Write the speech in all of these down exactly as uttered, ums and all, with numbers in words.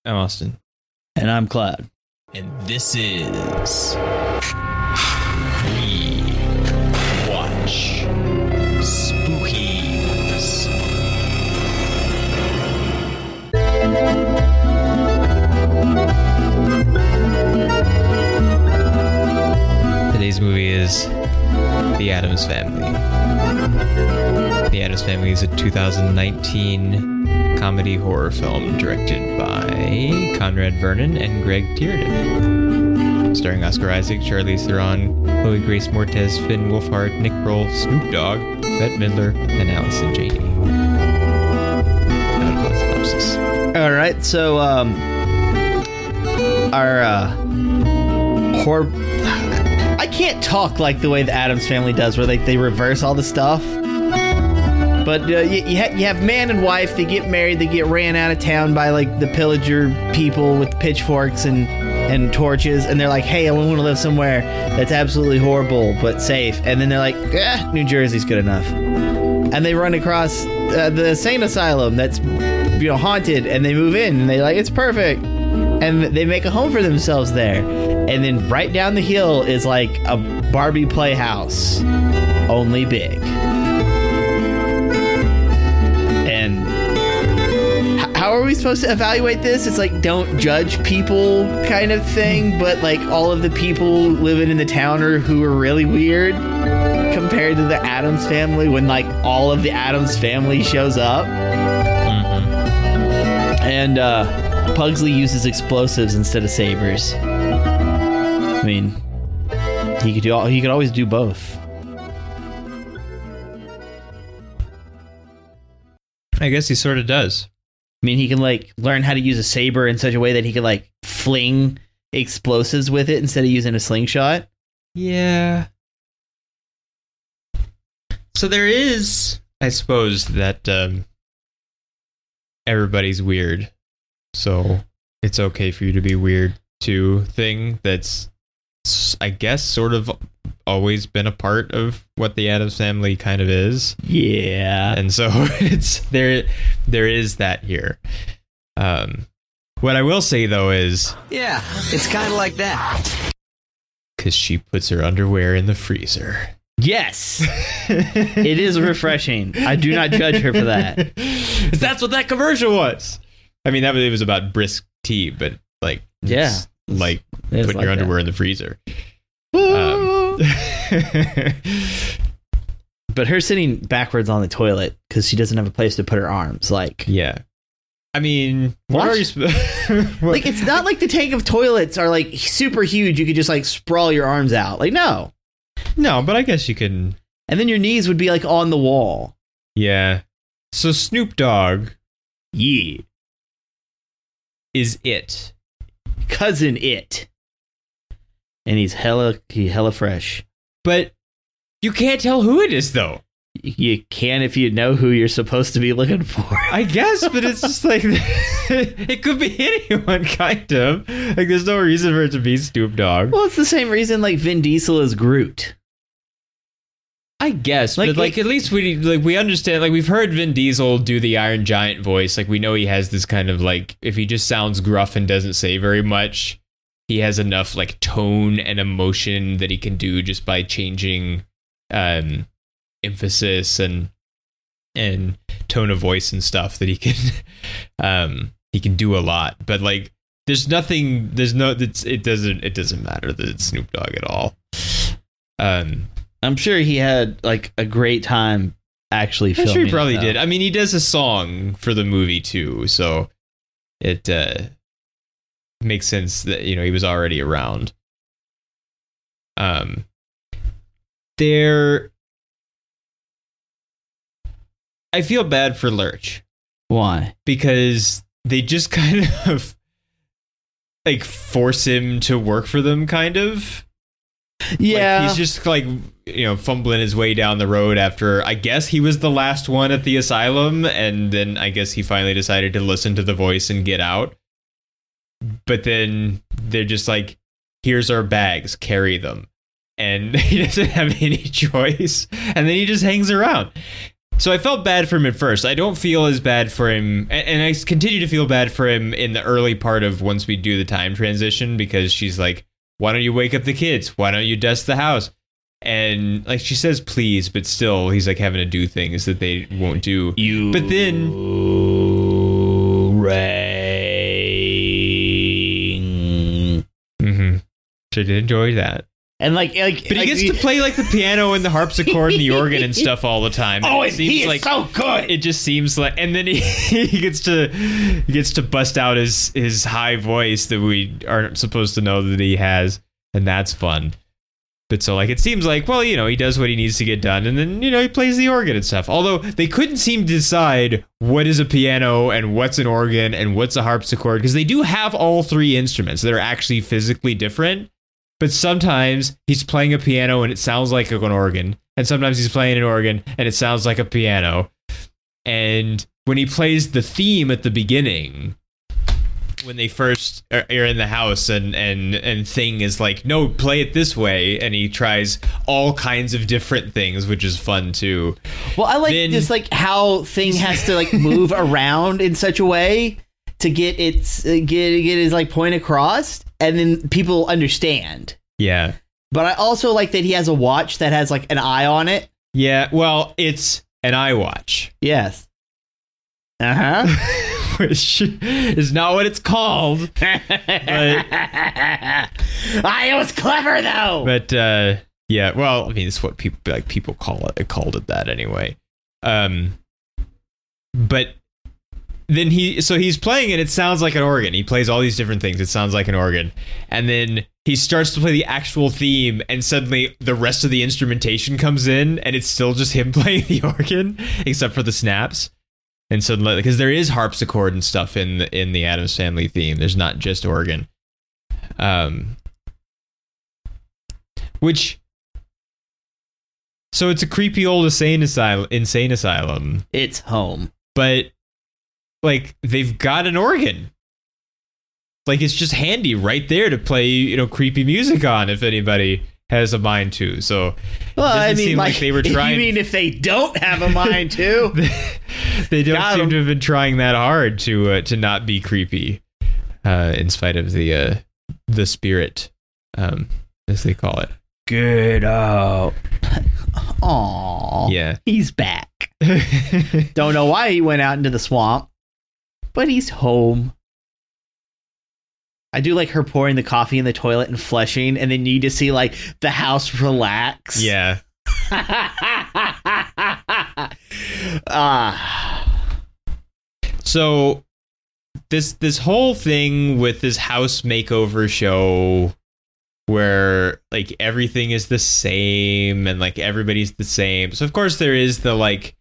I'm Austin. And I'm Cloud. And this is We Watch Spookies. Today's movie is The Addams Family. The Addams Family is a two thousand nineteen comedy horror film directed by Conrad Vernon and Greg Tiernan. Starring Oscar Isaac, Charlize Theron, Chloe Grace Moretz, Finn Wolfhard, Nick Kroll, Snoop Dogg, Bette Midler, and Allison Janney. Not a synopsis. All right, so um, our uh, horror. I can't talk like the way the Addams Family does, where they they reverse all the stuff. But uh, you, you, ha- you have man and wife, they get married, they get ran out of town by like the pillager people with pitchforks and, and torches, and they're like, hey, I want to live somewhere that's absolutely horrible but safe. And then they're like, eh, New Jersey's good enough. And they run across uh, the insane asylum that's, you know, haunted, and they move in, and they're like, it's perfect. And they make a home for themselves there. And then right down the hill is like a Barbie playhouse, only big. How are we supposed to evaluate this? It's like, don't judge people kind of thing, but like all of the people living in the town are who are really weird compared to the Addams Family when like all of the Addams Family shows up. Mm-hmm. And uh, Pugsley uses explosives instead of sabers. I mean, he could do all, he could always do both. I guess he sort of does. I mean, he can, like, learn how to use a saber in such a way that he can, like, fling explosives with it instead of using a slingshot. Yeah. So there is, I suppose, that um, everybody's weird. So it's okay for you to be weird, too, thing that's, I guess, sort of always been a part of what the Addams Family kind of is. Yeah. And so it's there there is that here. Um what I will say though is, yeah, it's kind of like that. Cuz she puts her underwear in the freezer. Yes. It is refreshing. I do not judge her for that. That's what that commercial was. I mean, that was, it was about brisk tea, but like, yeah, like putting like your underwear that. in the freezer. Um, but her sitting backwards on the toilet because she doesn't have a place to put her arms, like, yeah. I mean, what, what? are you sp- like, it's not like the tank of toilets are like super huge. You could just like sprawl your arms out. Like, no, no, but I guess you can. And then your knees would be like on the wall. Yeah. So Snoop Dogg, yeah, is it. Cousin It. And he's hella, he hella fresh. But you can't tell who it is, though. You can if you know who you're supposed to be looking for. I guess, but it's just like, it could be anyone, kind of. Like, there's no reason for it to be Snoop Dogg. Well, it's the same reason, like, Vin Diesel is Groot. I guess, like, but like, it, at least we like we understand. Like, we've heard Vin Diesel do the Iron Giant voice. Like, we know he has this kind of like, if he just sounds gruff and doesn't say very much, he has enough like tone and emotion that he can do just by changing um, emphasis and and tone of voice and stuff that he can um, he can do a lot. But like, there's nothing. There's no. It's, it doesn't. It doesn't matter that it's Snoop Dogg at all. Um, I'm sure he had like a great time actually I'm filming. sure he probably it, did. I mean, he does a song for the movie too, so it uh, makes sense that, you know, he was already around. Um, there, I feel bad for Lurch. Why? Because they just kind of like force him to work for them, kind of. Yeah, like, he's just like, you know, fumbling his way down the road after, I guess he was the last one at the asylum, and then I guess he finally decided to listen to the voice and get out. But then they're just like, here's our bags, carry them. And he doesn't have any choice. And then he just hangs around. So I felt bad for him at first. I don't feel as bad for him, and, and I continue to feel bad for him in the early part of once we do the time transition, because she's like, why don't you wake up the kids? Why don't you dust the house? And like she says, please, but still he's like having to do things that they won't do. You but then rain. Mm-hmm. So I did enjoy that. And like, like, but he like gets the, to play like the piano and the harpsichord and the organ and stuff all the time. Oh, and and he is like, so good. It just seems like, and then he, he gets to he gets to bust out his his high voice that we aren't supposed to know that he has, and that's fun. But so like it seems like, well, you know, he does what he needs to get done, and then, you know, he plays the organ and stuff. Although they couldn't seem to decide what is a piano and what's an organ and what's a harpsichord, because they do have all three instruments that are actually physically different. But sometimes he's playing a piano and it sounds like an organ, and sometimes he's playing an organ and it sounds like a piano. And when he plays the theme at the beginning, when they first are in the house, and and and Thing is like, no, play it this way, and he tries all kinds of different things, which is fun too. Well, I like Then- just like how Thing has to like move around in such a way to get its uh, get get his like point across, and then people understand. Yeah. But I also like that he has a watch that has like an eye on it. Yeah, well, it's an iWatch. Yes. Uh huh. Which is not what it's called. I was clever though. But uh, yeah, well, I mean, it's what people like. People call it. They called it that anyway. Um, but then he, so he's playing and it sounds like an organ. He plays all these different things. It sounds like an organ, and then he starts to play the actual theme, and suddenly the rest of the instrumentation comes in, and it's still just him playing the organ, except for the snaps. And suddenly, because there is harpsichord and stuff in the, in the Addams Family theme, there's not just organ. Um, which, so it's a creepy old insane asylum, insane asylum, It's home. but like they've got an organ. Like it's just handy right there to play, you know, creepy music on if anybody has a mind to. So Well, it doesn't I mean, seem like, like they were trying. You mean if they don't have a mind to? They don't Got seem 'em. to have been trying that hard to uh, to not be creepy, uh, in spite of the uh, the spirit, um, as they call it. Good. Oh. Aw. Yeah. He's back. Don't know why he went out into the swamp, but he's home. I do like her pouring the coffee in the toilet and flushing, and then you just see like the house relax. Yeah. Ah. So this this whole thing with this house makeover show, where like everything is the same and like everybody's the same. So of course there is the like,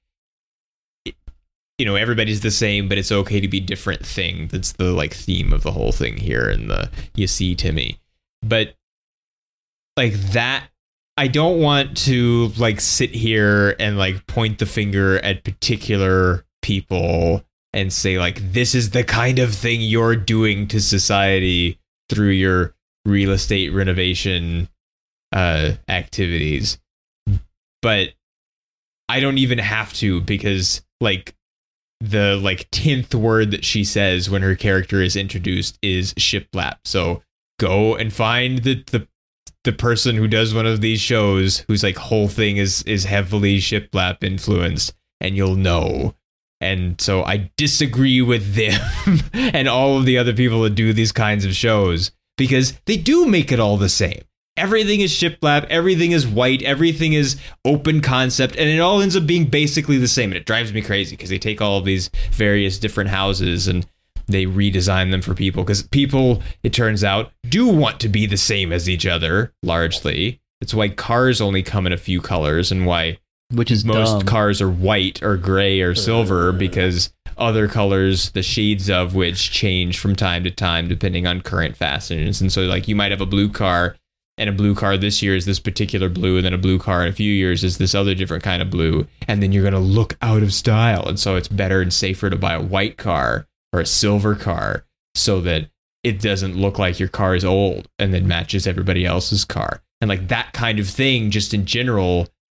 you know, everybody's the same, but it's okay to be different thing. That's the like theme of the whole thing here in the You See Timmy. But like that, I don't want to like sit here and like point the finger at particular people and say like, this is the kind of thing you're doing to society through your real estate renovation uh, activities. But I don't even have to, because like the like tenth word that she says when her character is introduced is shiplap. So go and find the the the person who does one of these shows whose like whole thing is is heavily shiplap influenced, and you'll know. And so I disagree with them and all of the other people that do these kinds of shows, because they do make it all the same. Everything is shiplap, everything is white, everything is open concept, and it all ends up being basically the same. And it drives me crazy because they take all of these various different houses and they redesign them for people, because people, it turns out, do want to be the same as each other, largely. It's why cars only come in a few colors, and why Which is most dumb. cars are white or gray or silver, because other colors, the shades of which change from time to time depending on current fashions. And so like you might have a blue car, and a blue car this year is this particular blue, and then a blue car in a few years is this other different kind of blue, and then you're going to look out of style. And so it's better and safer to buy a white car or a silver car, so that it doesn't look like your car is old and then matches everybody else's car. And like that kind of thing, just in general,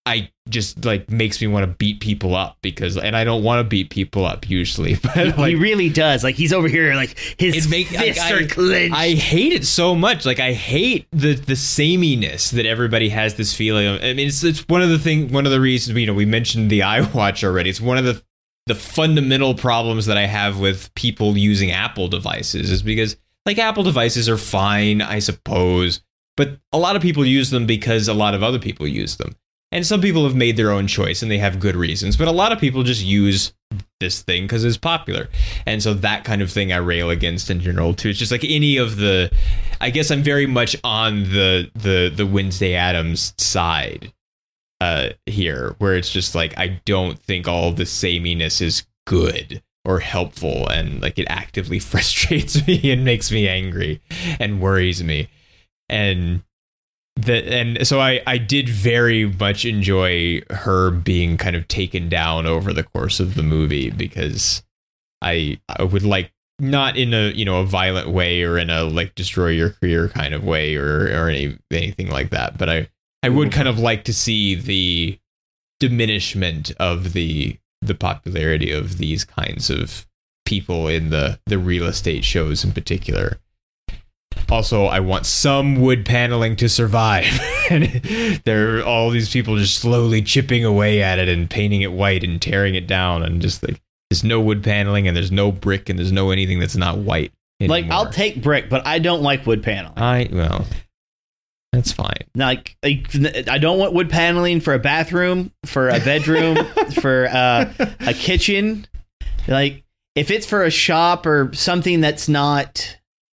I just like makes me want to beat people up because, and I don't want to beat people up usually, but like, he really does. Like he's over here, like his it make, fists I, are clenched. I hate it so much. Like I hate the the sameness that everybody has this feeling of. I mean, it's it's one of the thing, one of the reasons, you know, we mentioned the iWatch already. It's one of the the fundamental problems that I have with people using Apple devices is because like Apple devices are fine, I suppose, but a lot of people use them because a lot of other people use them. And some people have made their own choice and they have good reasons, but a lot of people just use this thing because it's popular. And so that kind of thing I rail against in general too. It's just like any of the, I guess I'm very much on the the the Wednesday Addams side uh, here, where it's just like I don't think all the sameness is good or helpful, and like it actively frustrates me and makes me angry and worries me. And That, and so I, I did very much enjoy her being kind of taken down over the course of the movie, because I I would like, not in a, you know, a violent way or in a like destroy your career kind of way or or any anything like that, but I I would kind of like to see the diminishment of the the popularity of these kinds of people in the the real estate shows in particular. Also, I want some wood paneling to survive. And there are all these people just slowly chipping away at it and painting it white and tearing it down. And just like, there's no wood paneling and there's no brick and there's no anything that's not white anymore. Like, I'll take brick, but I don't like wood paneling. I, well, that's fine. Like, like, I don't want wood paneling for a bathroom, for a bedroom, for uh, a kitchen. Like, if it's for a shop or something that's not...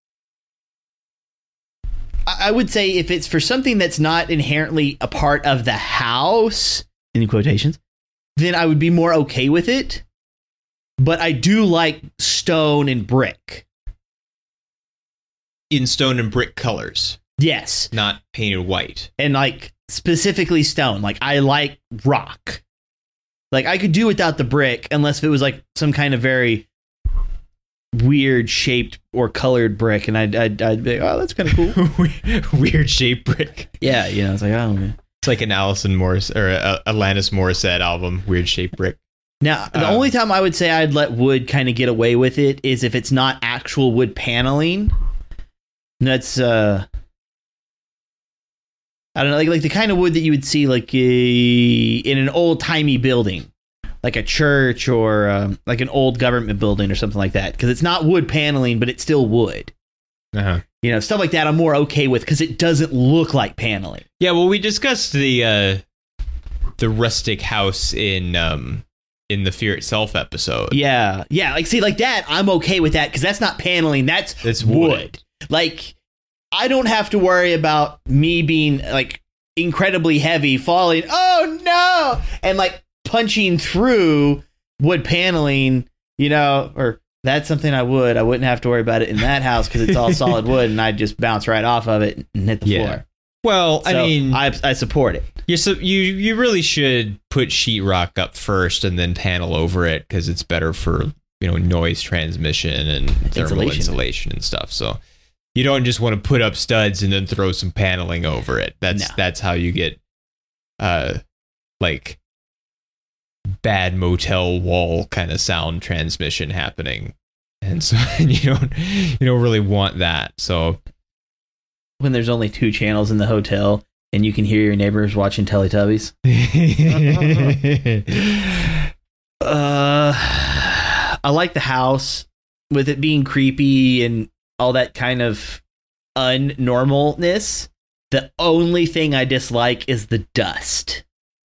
I would say if it's for something that's not inherently a part of the house, in quotations, then I would be more okay with it. But I do like stone and brick. In stone and brick colors. Yes. Not painted white. And like specifically stone. Like I like rock. Like I could do without the brick unless it was like some kind of very weird shaped or colored brick, and I'd, I'd, I'd be like, oh, that's kind of cool. Weird shaped brick. Yeah, you know, it's like, oh, man. It's like an Alison Morris or a Alanis Morissette album, Weird Shaped Brick. Now, the um, only time I would say I'd let wood kind of get away with it is if it's not actual wood paneling. That's, uh, I don't know, like, like the kind of wood that you would see like a, in an old timey building. Like a church or um, like an old government building or something like that. Because it's not wood paneling, but it's still wood. Uh-huh. You know, stuff like that I'm more okay with because it doesn't look like paneling. Yeah, well, we discussed the uh, the rustic house in um, in the Fear Itself episode. Yeah, yeah. Like, see, like that, I'm okay with that because that's not paneling. That's it's wood. wood. Like, I don't have to worry about me being like incredibly heavy, falling. Oh no! And like punching through wood paneling, you know, or that's something I would. I wouldn't have to worry about it in that house because it's all solid wood and I'd just bounce right off of it and hit the yeah. floor. Well, so I mean, I, I support it. You so you you really should put sheetrock up first and then panel over it because it's better for, you know, noise transmission and thermal Insulation. insulation and stuff. So you don't just want to put up studs and then throw some paneling over it. That's No. that's how you get uh like bad motel wall kind of sound transmission happening. And so you don't you don't really want that. So When there's only two channels in the hotel and you can hear your neighbors watching Teletubbies. uh, I like the house with it being creepy and all that kind of unnormalness. The only thing I dislike is the dust.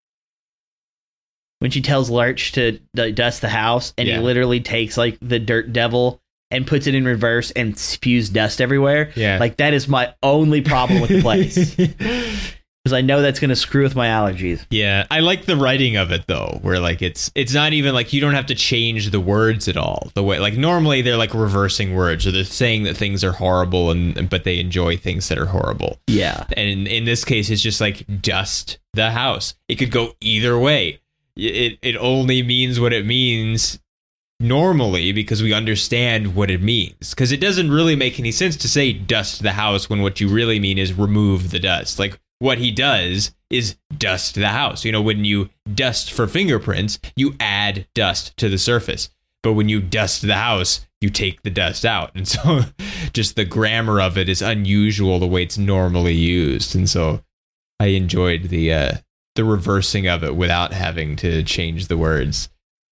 When she tells Lurch to d- dust the house and Yeah. he literally takes like the dirt devil and puts it in reverse and spews dust everywhere. Yeah. Like that is my only problem with the place. Because I know that's going to screw with my allergies. Yeah, I like the writing of it though, where like it's it's not even like you don't have to change the words at all. The way like normally they're like reversing words, or they're saying that things are horrible and but they enjoy things that are horrible. Yeah. And in, in this case, it's just like dust the house. It could go either way. It it only means what it means normally because we understand what it means. Because it doesn't really make any sense to say dust the house when what you really mean is remove the dust. Like, what he does is dust the house. You know, when you dust for fingerprints, you add dust to the surface. But when you dust the house, you take the dust out. And so just the grammar of it is unusual the way it's normally used. And so I enjoyed the uh, the reversing of it without having to change the words.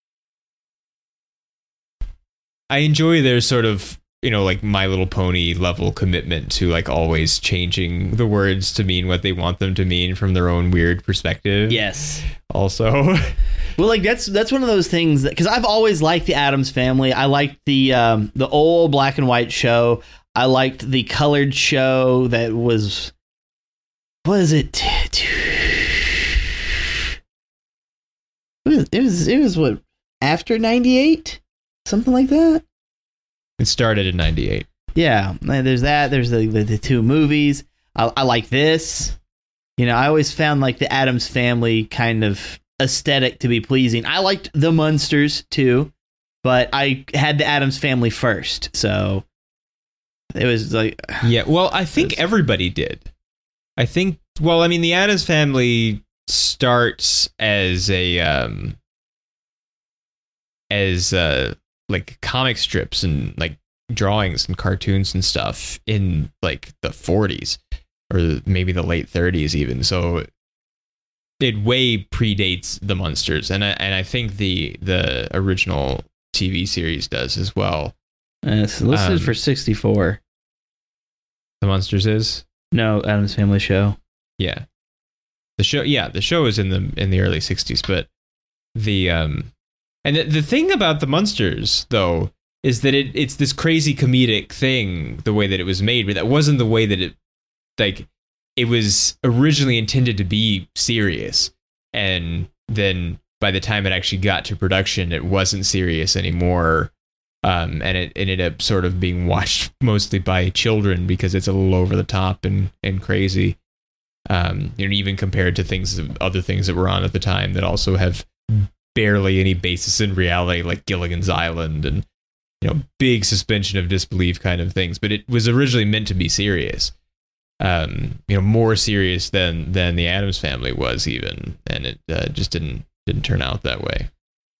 I enjoy their sort of, you know, like My Little Pony level commitment to like always changing the words to mean what they want them to mean from their own weird perspective. Yes. Also. Well, like that's that's one of those things that, because I've always liked the Addams Family. I liked the um, the old black and white show. I liked the colored show that was, what is it? It was it was, it was what, after ninety-eight? Something like that. It started in ninety-eight. Yeah, there's that. There's the, the, the two movies. I, I like this. You know, I always found like the Addams Family kind of aesthetic to be pleasing. I liked the Munsters too, but I had the Addams Family first. So it was like... Yeah, well, I think was, everybody did. I think, well, I mean, the Addams Family starts as a... Um, as... Uh, like comic strips and like drawings and cartoons and stuff in like the forties or maybe the late thirties even. So it way predates the Munsters, and I, and I think the the original T V series does as well. Uh, it's listed um, for sixty-four. The Munsters is? No, Addams Family show. Yeah. The show yeah, the show is in the in the early sixties, but the um And the, the thing about the Munsters, though, is that it, it's this crazy comedic thing, the way that it was made, but that wasn't the way that it, like, it was originally intended to be serious. And then by the time it actually got to production, it wasn't serious anymore. Um, and it ended up sort of being watched mostly by children because it's a little over the top and, and crazy. Um, you know, even compared to things, other things that were on at the time that also have barely any basis in reality, like Gilligan's Island and, you know, big suspension of disbelief kind of things. But it was originally meant to be serious, um, you know, more serious than than the Addams Family was even, and it uh, just didn't didn't turn out that way.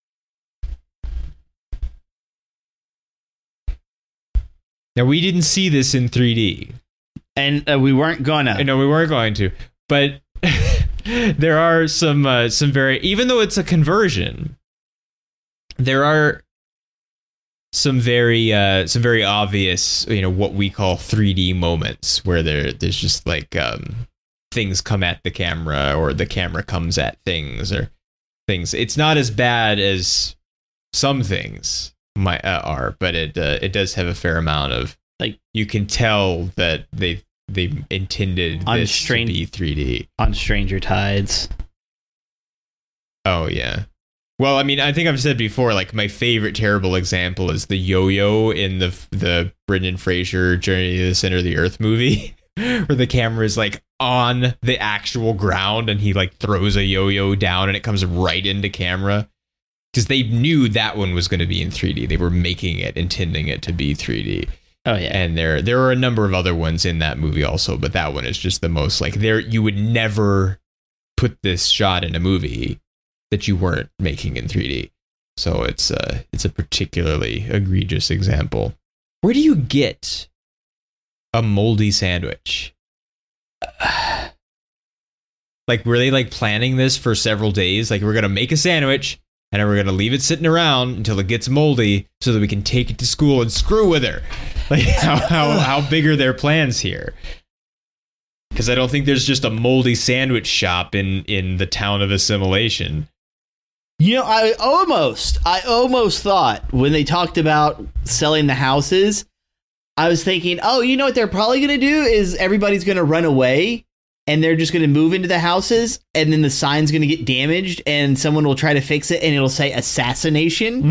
Now, we didn't see this in three D, and uh, we weren't gonna. No, we weren't going to, but. There are some uh, some very, even though it's a conversion, there are some very uh, some very obvious, you know, what we call three D moments where there there's just like um, things come at the camera or the camera comes at things or things. It's not as bad as some things might uh, are, but it uh, it does have a fair amount of, like, you can tell that they. They intended on this Stran- to be three D. On Stranger Tides. Oh, yeah. Well, I mean, I think I've said before, like, my favorite terrible example is the yo-yo in the the Brendan Fraser Journey to the Center of the Earth movie, where the camera is, like, on the actual ground and he, like, throws a yo-yo down and it comes right into camera. Because they knew that one was going to be in three D. They were making it, intending it to be three D. Oh yeah, and there there are a number of other ones in that movie also, but that one is just the most, like, there you would never put this shot in a movie that you weren't making in three D. So it's uh it's a particularly egregious example. Where do you get a moldy sandwich? Like, were they like planning this for several days? Like, we're gonna make a sandwich and then we're gonna leave it sitting around until it gets moldy so that we can take it to school and screw with her. Like, how how, how big are their plans here? Because I don't think there's just a moldy sandwich shop in, in the town of Assimilation. You know, I almost, I almost thought when they talked about selling the houses, I was thinking, oh, you know what they're probably going to do is everybody's going to run away and they're just going to move into the houses and then the sign's going to get damaged and someone will try to fix it and it'll say assassination.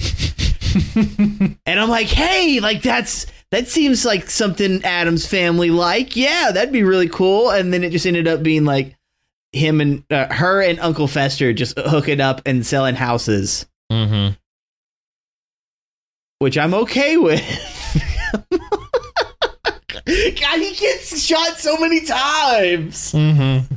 And I'm like, hey, like that's that seems like something Addams Family like. Yeah, that'd be really cool. And then it just ended up being like him and uh, her and Uncle Fester just hooking up and selling houses. Mm-hmm. Which I'm okay with. I he gets shot so many times. Mm-hmm.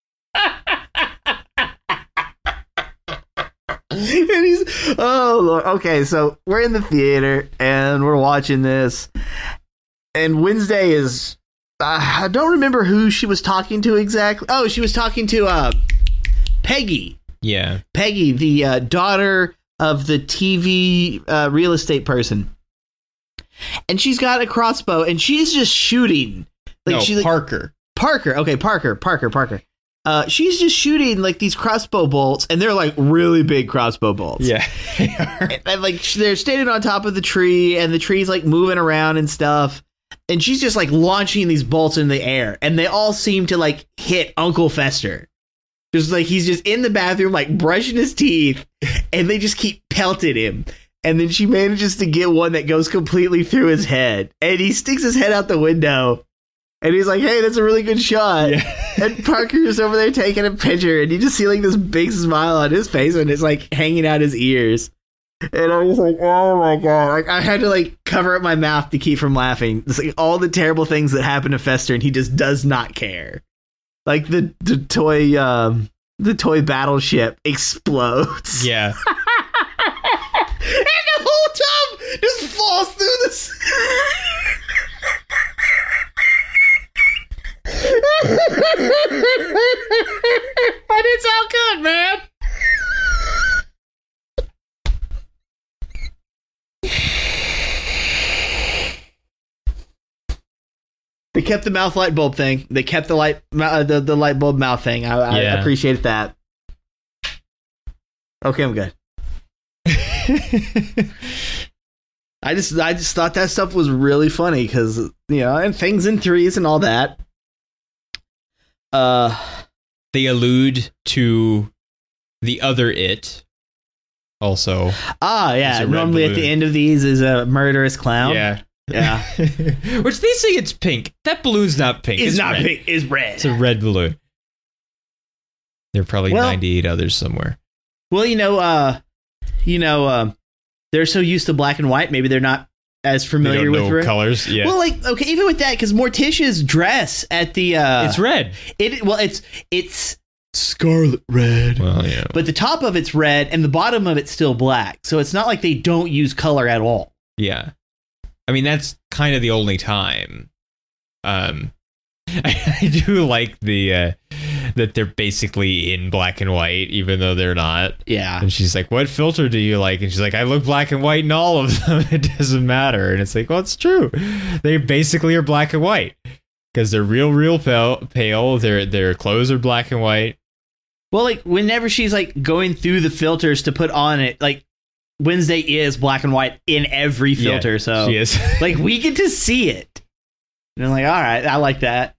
And he's oh Lord. Okay, so we're in the theater and we're watching this, and Wednesday is uh, I don't remember who she was talking to exactly. Oh, she was talking to uh Peggy. Yeah, Peggy, the uh, daughter of the T V uh, real estate person, and she's got a crossbow and she's just shooting. Like no, she's like, Parker. Parker. Okay, Parker. Parker. Parker. Uh, she's just shooting like these crossbow bolts, and they're like really big crossbow bolts. Yeah, and, and, like they're standing on top of the tree, and the tree's like moving around and stuff. And she's just like launching these bolts in the air, and they all seem to like hit Uncle Fester. Just like he's just in the bathroom, like brushing his teeth, and they just keep pelting him. And then she manages to get one that goes completely through his head, and he sticks his head out the window. And he's like, hey, that's a really good shot. Yeah. And Parker's over there taking a picture, and you just see like this big smile on his face, and it's like hanging out his ears. And I was like, oh my God. Like I had to like cover up my mouth to keep from laughing. It's like all the terrible things that happen to Fester, and he just does not care. Like the, the toy um the toy battleship explodes. Yeah. And the whole time just falls through this. But it's all good, man. They kept the mouth light bulb thing. They kept the light uh, the, the light bulb mouth thing. I, yeah. I appreciate that. Okay, I'm good. I just I just thought that stuff was really funny because, you know, and things in threes and all that. Uh, they allude to the other It. Also, ah, yeah. There's a red Normally, at balloon. the end of these is a murderous clown. Yeah, yeah. Which they say it's pink. That balloon's not pink. It's, It's, not red. pink. It's red. It's a red balloon. There are probably Well- ninety-eight others somewhere. Well, you know, uh, you know, um, they're so used to black and white. Maybe they're not as They familiar don't with know red. colors. Yeah, Well, like, okay, even with that, because Morticia's dress at the uh, it's red. it well, it's it's scarlet red. Well, yeah. But the top of it's red and the bottom of it's still black. So it's not like they don't use color at all. Yeah. I mean, that's kind of the only time. Um, I, I do like the uh, that they're basically in black and white, even though they're not. Yeah. And she's like, "What filter do you like?" And she's like, "I look black and white in all of them. It doesn't matter." And it's like, well, it's true. They basically are black and white because they're real, real pale. Pale. Their their clothes are black and white. Well, like, whenever she's, like, going through the filters to put on it, like, Wednesday is black and white in every filter. Yeah, so, she is. like, we get to see it. And I'm like, all right, I like that.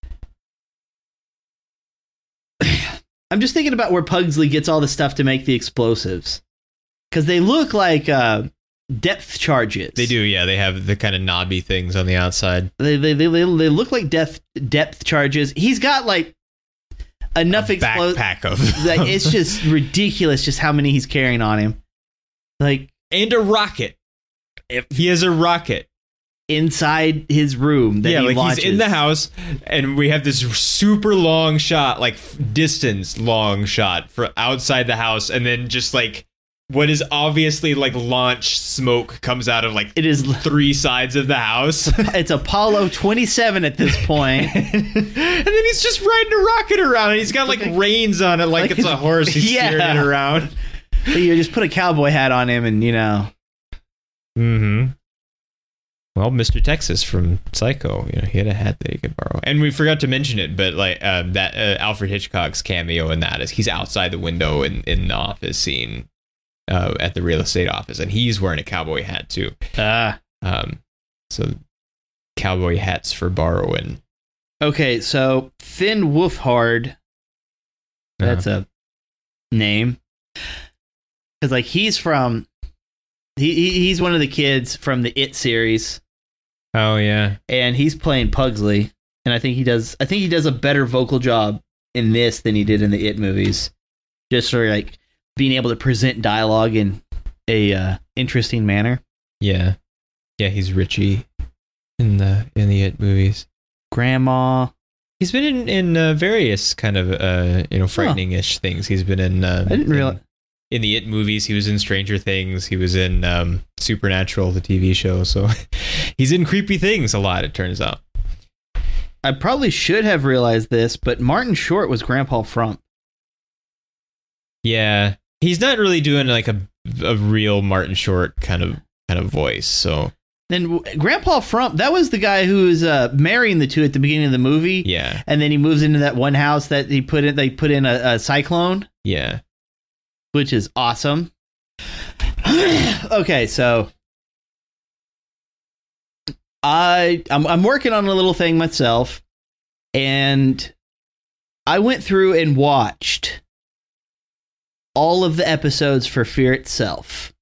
I'm just thinking about where Pugsley gets all the stuff to make the explosives. Because they look like uh, depth charges. They do. Yeah, they have the kind of knobby things on the outside. They, they, they, they look like depth, depth charges. He's got, like, enough A explosives. backpack of. Like, it's just ridiculous just how many he's carrying on him. Like, and a rocket. If he has a rocket inside his room that yeah, he like launches. he's in the house, and we have this super long shot, like f- distance long shot for outside the house, and then just like what is obviously like launch smoke comes out of like It is three sides of the house. it's Apollo twenty-seven at this point. And then he's just riding a rocket around, and he's got like reins on it, like, Like it's a it's- horse. He's yeah. steering it around. You just put a cowboy hat on him, and you know. Mm-hmm. Well, Mister Texas from Psycho, you know, he had a hat that he could borrow. And we forgot to mention it, but like um, that uh, Alfred Hitchcock's cameo in that is he's outside the window in, in the office scene uh, at the real estate office, and he's wearing a cowboy hat too. Ah. Um, so cowboy hats for borrowing. Okay, so Finn Wolfhard. That's Uh-huh. a name. Because like he's from. He, he he's one of the kids from the It series. Oh yeah. And he's playing Pugsley, and I think he does. I think he does a better vocal job in this than he did in the It movies. Just for like being able to present dialogue in a uh, interesting manner. Yeah. Yeah, he's Richie in the in the It movies. Grandma. He's been in in uh, various kind of uh, you know frightening-ish things. He's been in. Um, I didn't realize. In, in the It movies, he was in Stranger Things. He was in um, Supernatural, the T V show. So he's in creepy things a lot. It turns out. I probably should have realized this, but Martin Short was Grandpa Frump. Yeah, he's not really doing like a a real Martin Short kind of kind of voice. So. And Grandpa Frump, that was the guy who was uh, marrying the two at the beginning of the movie. Yeah. And then he moves into that one house that he put in. They put in a, a cyclone. Yeah. Which is awesome. Okay, so I I'm, I'm working on a little thing myself, and I went through and watched all of the episodes for Fear Itself.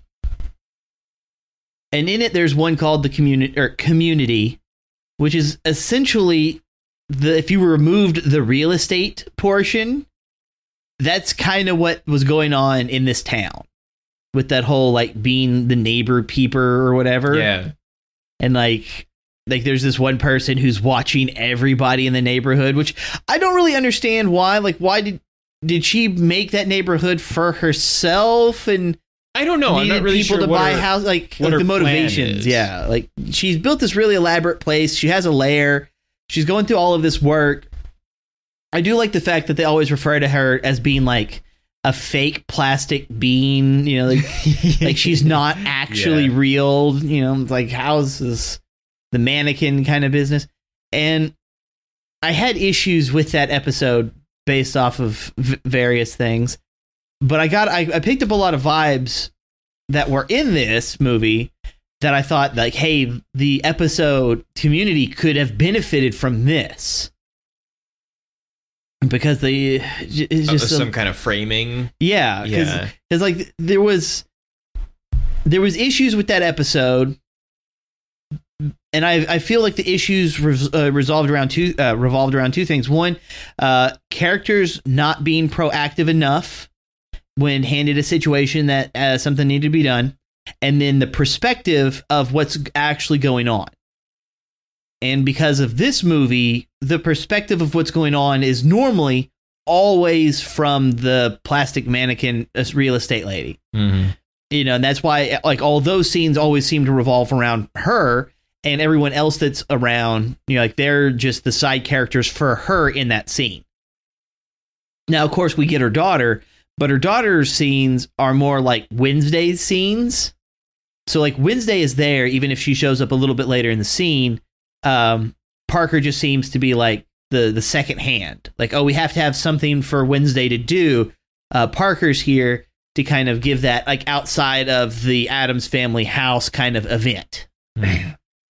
And in it, there's one called the community or Community, which is essentially the if you removed the real estate portion, that's kind of what was going on in this town with that whole like being the neighbor peeper or whatever. Yeah. And like like there's this one person who's watching everybody in the neighborhood, which I don't really understand why. Like, why did did she make that neighborhood for herself and I don't know. I'm not really people sure to what buy her, house, like, what like her the plan motivations. is. Yeah, like she's built this really elaborate place. She has a lair. She's going through all of this work. I do like the fact that they always refer to her as being like a fake plastic bean. You know, like, like she's not actually Yeah. real. You know, like how's this the mannequin kind of business? And I had issues with that episode based off of v- various things. But I got I, I picked up a lot of vibes that were in this movie that I thought like, hey, the episode Community could have benefited from this because they it's uh, just some a, kind of framing. yeah because Yeah. like there was there was issues with that episode. And I, I feel like the issues res, uh, resolved around two uh, revolved around two things. One, uh, characters not being proactive enough when handed a situation that uh, something needed to be done, and then the perspective of what's actually going on. And because of this movie, the perspective of what's going on is normally always from the plastic mannequin uh, real estate lady. Mm-hmm. You know, and that's why like all those scenes always seem to revolve around her, and everyone else that's around, you know, like they're just the side characters for her in that scene. Now, of course, we get her daughter, but her daughter's scenes are more like Wednesday's scenes. So like Wednesday is there, even if she shows up a little bit later in the scene. Um, Parker just seems to be like the, the second hand. Like, oh, we have to have something for Wednesday to do. Uh, Parker's here to kind of give that like outside of the Addams Family house kind of event. Mm-hmm.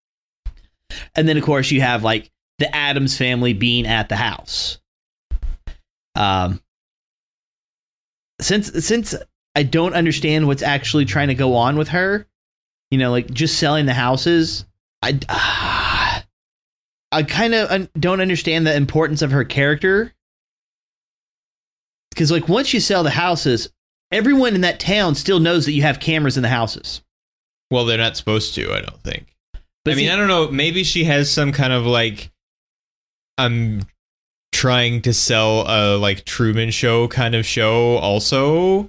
And then, of course, you have like the Addams Family being at the house. Um, since since I don't understand what's actually trying to go on with her, you know, like just selling the houses, I uh, I kind of un- don't understand the importance of her character. Because like once you sell the houses, everyone in that town still knows that you have cameras in the houses. Well, they're not supposed to, I don't think. But I mean, see- I don't know. Maybe she has some kind of like, I'm trying to sell a like Truman Show kind of show also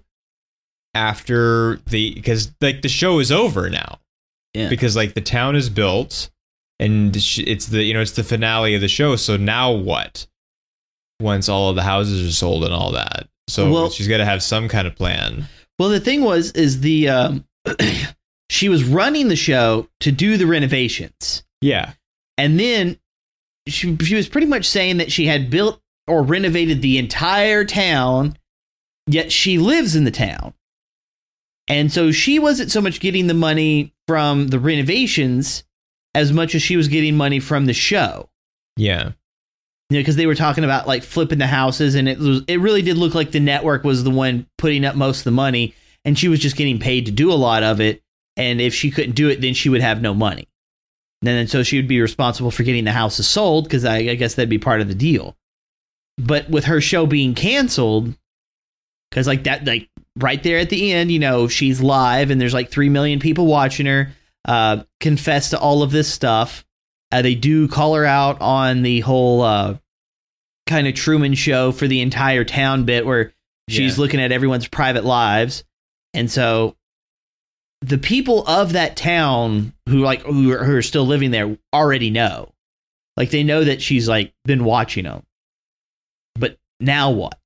after the, because like the show is over now. Yeah. Because like the town is built and sh- it's the, you know, it's the finale of the show. So now what? Once all of the houses are sold and all that. So Well- she's got to have some kind of plan. Well, the thing was, is the um, she was running the show to do the renovations, Yeah. and then she she was pretty much saying that she had built or renovated the entire town, yet she lives in the town, and so she wasn't so much getting the money from the renovations as much as she was getting money from the show. Yeah. You know, because they were talking about like flipping the houses, and it was it really did look like the network was the one putting up most of the money, and she was just getting paid to do a lot of it. And if she couldn't do it, then she would have no money. And then so she would be responsible for getting the houses sold, because I, I guess that'd be part of the deal. But with her show being canceled, because like that, like right there at the end, you know, she's live and there's like three million people watching her uh, confess to all of this stuff. Uh, they do call her out on the whole uh, kind of Truman Show for the entire town bit where she's Yeah. looking at everyone's private lives. And so the people of that town who like who are, who are still living there already know. Like they know that she's like been watching them. But now what?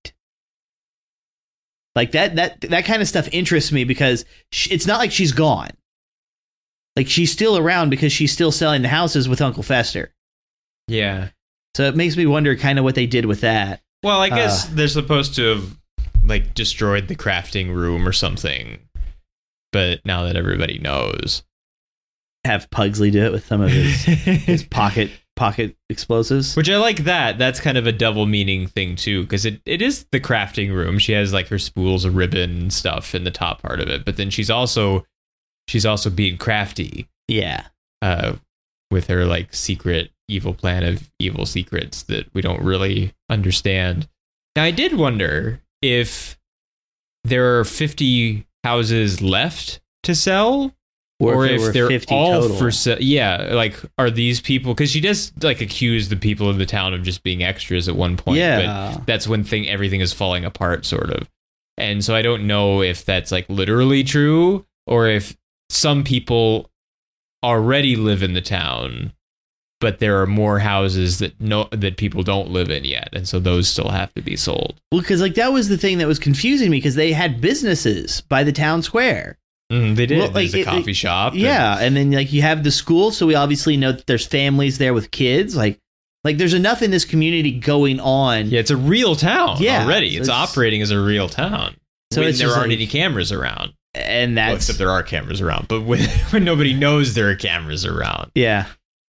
Like that that that kind of stuff interests me because sh- it's not like she's gone. Like she's still around because she's still selling the houses with Uncle Fester. Yeah. So it makes me wonder kind of what they did with that. Well, I guess Uh, they're supposed to have like destroyed the crafting room or something. But now that everybody knows, Have Pugsley do it with some of his his pocket pocket explosives. which I like that. That's kind of a double meaning thing too, because it, it is the crafting room. She has like her spools of ribbon and stuff in the top part of it, but then she's also she's also being crafty Yeah. uh, with her like secret evil plan of evil secrets that we don't really understand. Now, I did wonder if there are fifty houses left to sell. Or, if, if there were they're fifty all total. for sale. Yeah, like, are these people... Because she does, like, accuse the people of the town of just being extras at one point. Yeah. But that's when thing everything is falling apart, sort of. And so I don't know if that's, like, literally true, or if some people already live in the town, but there are more houses that no that people don't live in yet, and so those still have to be sold. Well, because like that was the thing that was confusing me because they had businesses by the town square. Mm, they did. Well, like, There's a it- coffee it- shop. and- Yeah, and then like you have the school, so we obviously know that there's families there with kids. Like, like there's enough in this community going on. Yeah, it's a real town Yeah, already. so It's, it's- operating as a real town. So when it's there just aren't like- any cameras around. And Well, that's except there are cameras around, but when, when nobody knows there are cameras around. yeah.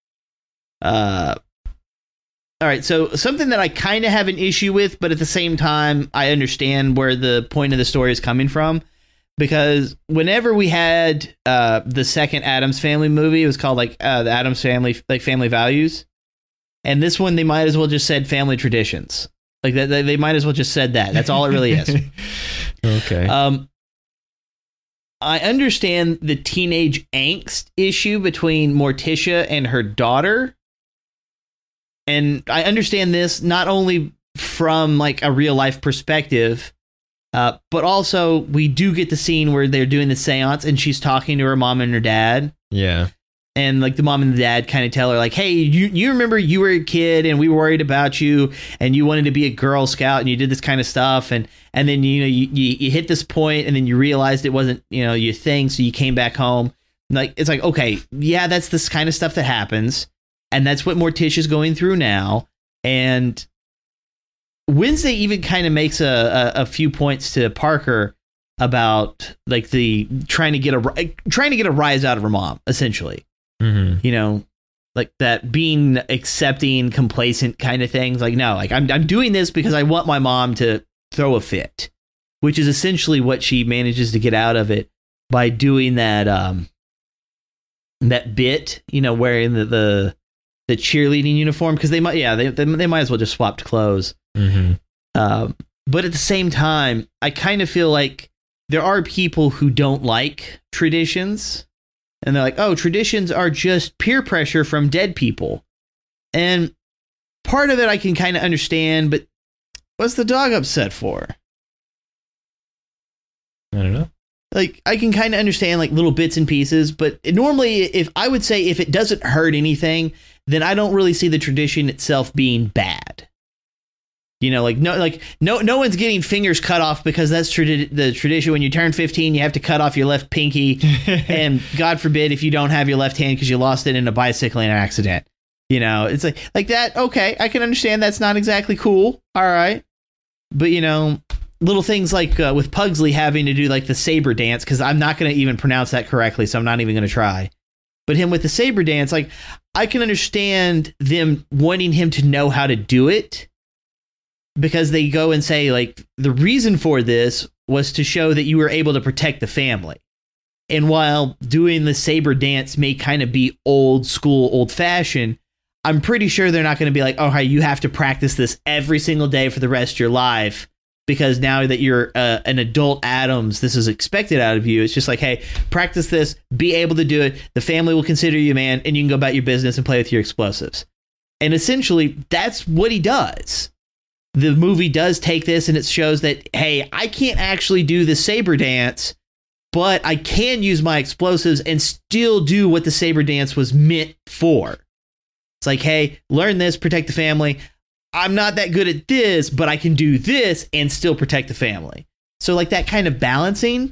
Uh, all right. So something that I kind of have an issue with, but at the same time, I understand where the point of the story is coming from. Because whenever we had uh, the second Addams Family movie, it was called like uh, the Addams Family, like Family Values, and this one they might as well just said Family Traditions. Like that, they, they might as well just said that. That's all it really is. Okay. Um, I understand the teenage angst issue between Morticia and her daughter, and I understand this not only from like a real life perspective. Uh, but also, we do get the scene where they're doing the seance and she's talking to her mom and her dad. yeah. And like the mom and the dad kind of tell her like, hey, you, you remember you were a kid and we were worried about you and you wanted to be a Girl Scout and you did this kind of stuff. And, and then, you know, you, you, you hit this point and then you realized it wasn't, you know, your thing. So you came back home. Like, it's like, okay, yeah, that's this kind of stuff that happens. And that's what Morticia's going through now. And Wednesday even kind of makes a, a, a few points to Parker about like the trying to get a trying to get a rise out of her mom, essentially. Mm-hmm. You know, like that being accepting, complacent kind of things. Like, no, like I'm I'm doing this because I want my mom to throw a fit, which is essentially what she manages to get out of it by doing that um that bit. You know, wearing the the, the cheerleading uniform because they might yeah they, they they might as well just swapped clothes. Mm-hmm. Um, but at the same time, I kind of feel like there are people who don't like traditions. And they're like, oh, traditions are just peer pressure from dead people. And part of it I can kind of understand, but what's the dog upset for? I don't know. Like, I can kind of understand like little bits and pieces, but normally if I would say if it doesn't hurt anything, then I don't really see the tradition itself being bad. You know, like no, like no, no one's getting fingers cut off because that's tradi- the tradition. When you turn fifteen, you have to cut off your left pinky, and God forbid if you don't have your left hand because you lost it in a bicycling accident. You know, it's like like that. Okay, I can understand that's not exactly cool. All right, but you know, little things like uh, with Pugsley having to do like the saber dance because I'm not going to even pronounce that correctly, so I'm not even going to try. But him with the saber dance, like I can understand them wanting him to know how to do it. Because they go and say, like, the reason for this was to show that you were able to protect the family. And while doing the saber dance may kind of be old school, old fashioned, I'm pretty sure they're not going to be like, oh, hey, you have to practice this every single day for the rest of your life because now that you're uh, an adult Adams, this is expected out of you. It's just like, hey, practice this, be able to do it. The family will consider you a man, and you can go about your business and play with your explosives. And essentially, that's what he does. The movie does take this and it shows that, hey, I can't actually do the saber dance, but I can use my explosives and still do what the saber dance was meant for. It's like, hey, learn this, protect the family. I'm not that good at this, but I can do this and still protect the family. So like that kind of balancing,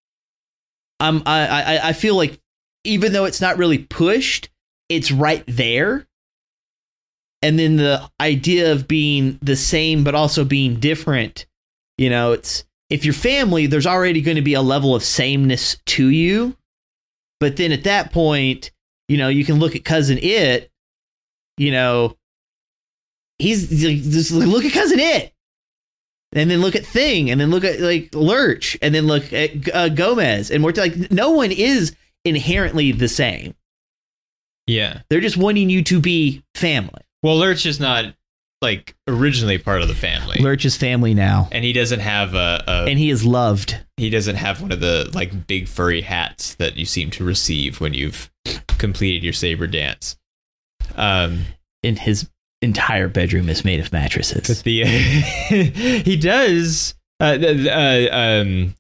um, I, I, I feel like even though it's not really pushed, it's right there. And then the idea of being the same, but also being different, you know, it's if you're family, there's already going to be a level of sameness to you. But then at that point, you know, you can look at Cousin It, you know, he's just look at Cousin It. And then look at Thing, and then look at like Lurch, and then look at uh, Gomez. And we're like, no one is inherently the same. Yeah. They're just wanting you to be family. Well, Lurch is not like originally part of the family. Lurch is family now. And he doesn't have a, a and he is loved. He doesn't have one of the like big furry hats that you seem to receive when you've completed your saber dance. Um, and his entire bedroom is made of mattresses. But the uh, he does. Uh, uh, um,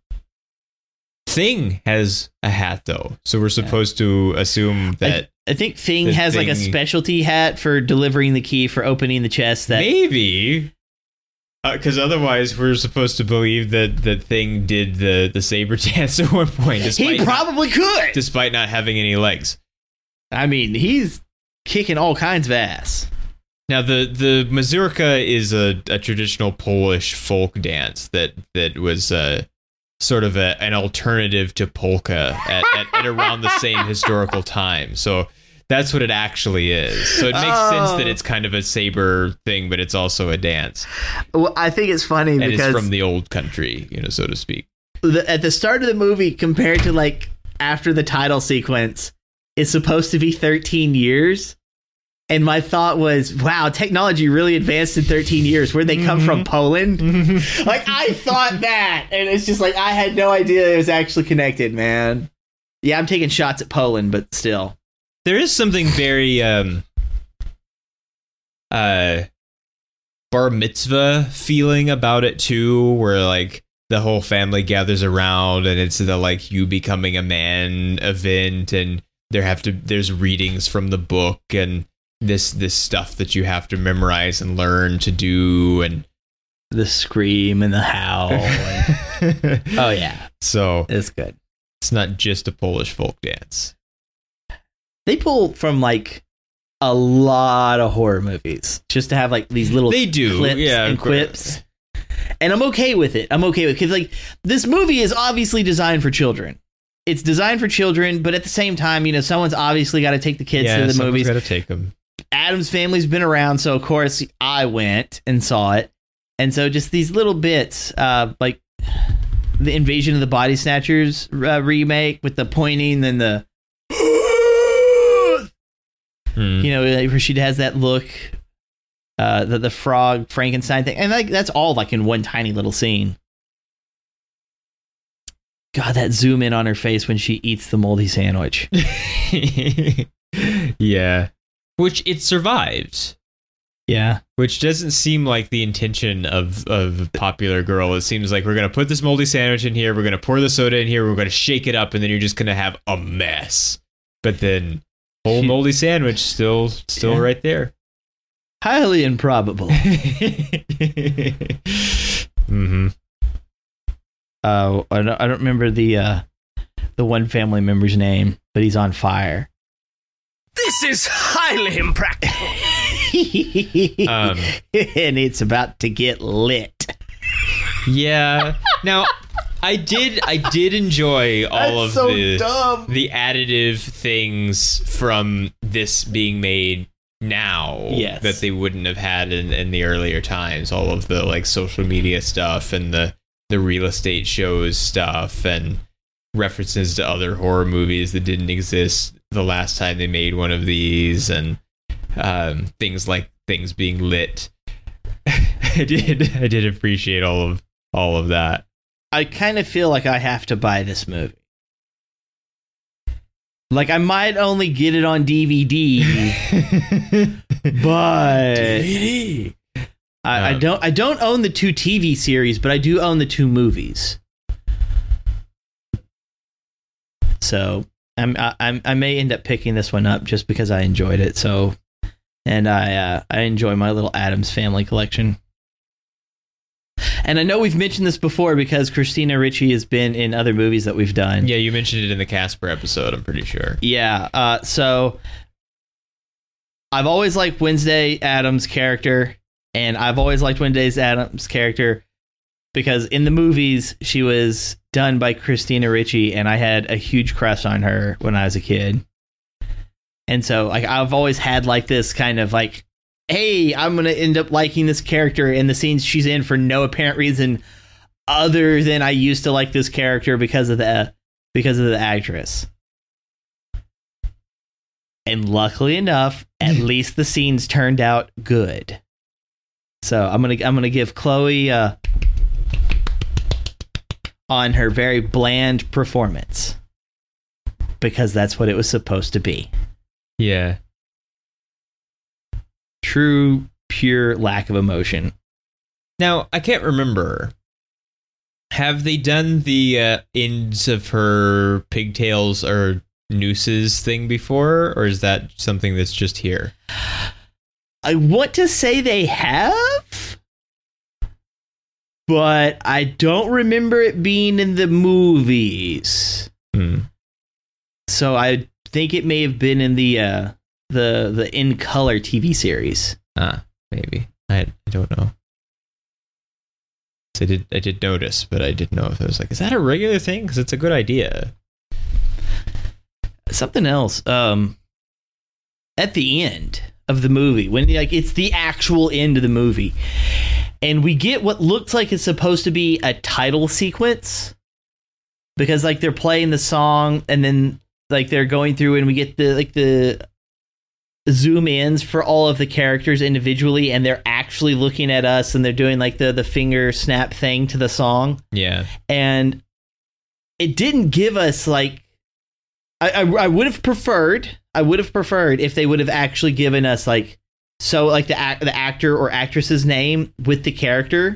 Thing has a hat though, so we're supposed yeah. to assume that. I, I think Thing has thing, like a specialty hat for delivering the key for opening the chest. That maybe. Because uh, otherwise, we're supposed to believe that that Thing did the, the saber dance at one point. He probably not, could, despite not having any legs. I mean, he's kicking all kinds of ass. Now, the the mazurka is a, a traditional Polish folk dance that that was uh, sort of a, an alternative to polka at, at, at around the same historical time. So that's what it actually is. So it makes oh. sense that it's kind of a saber thing, but it's also a dance. Well, I think it's funny and because it's from the old country, you know, so to speak. The, at the start of the movie, compared to like after the title sequence, it's supposed to be thirteen years. And my thought was, wow, technology really advanced in thirteen years. Where'd they come mm-hmm. from? Poland? Mm-hmm. Like, I thought that. And it's just like, I had no idea it was actually connected, man. Yeah, I'm taking shots at Poland, but still. There is something very um, uh, bar mitzvah feeling about it, too, where, like, the whole family gathers around and it's the, like, you becoming a man event. And there have to there's readings from the book and this this stuff that you have to memorize and learn to do, and the scream and the howl and, oh yeah, so it's good. It's not just a Polish folk dance. They pull from like a lot of horror movies just to have like these little they do clips yeah and quips, and I'm okay with it. I'm okay with it because like this movie is obviously designed for children. It's designed for children, but at the same time, you know, someone's obviously got to take the kids yeah, to the movies. Got to take them. Adam's family's been around, so of course I went and saw it. And so just these little bits, uh, like the Invasion of the Body Snatchers uh, remake with the pointing and the, hmm. you know, where she has that look, uh, the the frog Frankenstein thing, and like that's all like in one tiny little scene. God, that zoom in on her face when she eats the moldy sandwich. Yeah. Which it survived. Yeah. Which doesn't seem like the intention of, of Popular Girl. It seems like we're going to put this moldy sandwich in here, we're going to pour the soda in here, we're going to shake it up, and then you're just going to have a mess. But then, whole she, moldy sandwich still still yeah. right there. Highly improbable. mm-hmm. Uh, I don't, I don't remember the uh, the one family member's name, but he's on fire. This is highly impractical. um, and it's about to get lit. Yeah. Now, I did I did enjoy all That's of so the dumb. the additive things from this being made now yes. that they wouldn't have had in, in the earlier times. All of the like social media stuff and the the real estate shows stuff and references to other horror movies that didn't exist the last time they made one of these, and um, things like things being lit. I did I did appreciate all of all of that. I kind of feel like I have to buy this movie. Like, I might only get it on D V D, but D V D. I, I Um, don't. I don't own the two T V series, but I do own the two movies. So I'm. I, I'm. I may end up picking this one up just because I enjoyed it. So, and I. Uh, I enjoy my little Addams Family collection. And I know we've mentioned this before because Christina Ricci has been in other movies that we've done. Yeah, you mentioned it in the Casper episode, I'm pretty sure. Yeah. Uh, so I've always liked Wednesday Addams' character, and I've always liked Wednesday Addams' character because in the movies she was done by Christina Ricci, and I had a huge crush on her when I was a kid. And so like I've always had like this kind of like, hey, I'm going to end up liking this character in the scenes she's in for no apparent reason other than I used to like this character because of the because of the actress. And luckily enough, at least the scenes turned out good. So I'm going to I'm going to give Chloe uh, on her very bland performance because that's what it was supposed to be. Yeah. True, pure lack of emotion. Now, I can't remember. Have they done the uh, ends of her pigtails or nooses thing before, or is that something that's just here? I want to say they have, but I don't remember it being in the movies. Hmm. So I think it may have been in the uh, the the In Color T V series. Ah, maybe. I, I don't know. So I did I did notice, but I didn't know if it was like, is that a regular thing? Because it's a good idea. Something else. Um, at the end of the movie, when like it's the actual end of the movie, and we get what looks like it's supposed to be a title sequence, because like they're playing the song and then like they're going through and we get the like the zoom ins for all of the characters individually, and they're actually looking at us and they're doing like the the finger snap thing to the song. Yeah. And it didn't give us like I I, I would have preferred I would have preferred if they would have actually given us like so like the act, the actor or actress's name with the character,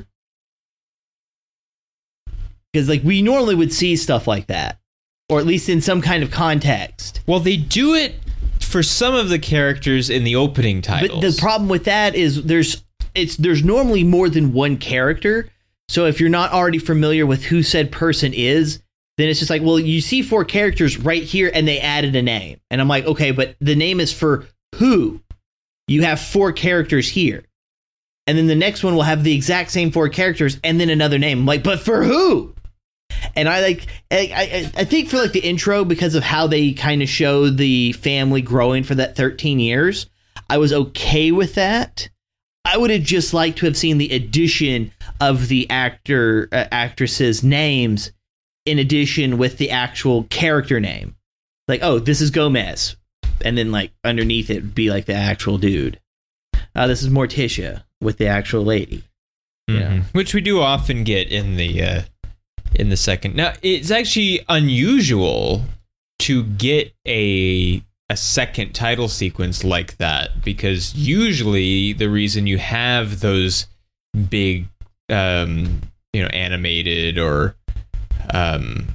because like we normally would see stuff like that, or at least in some kind of context. Well, they do it for some of the characters in the opening titles. But the problem with that is there's it's there's normally more than one character. So if you're not already familiar with who said person is, then it's just like, well, you see four characters right here and they added a name. And I'm like, okay, but the name is for who? You have four characters here. And then the next one will have the exact same four characters and then another name. I'm like, but for who? And I like, I, I, I think for like the intro, because of how they kind of show the family growing for that thirteen years, I was okay with that. I would have just liked to have seen the addition of the actor, uh, actresses' names in addition with the actual character name. Like, oh, this is Gomez. And then like underneath it would be like the actual dude. Uh, this is Morticia with the actual lady. Mm-hmm. Yeah. Which we do often get in the uh, in the second. Now, it's actually unusual to get a a second title sequence like that, because usually the reason you have those big um, you know, animated or um,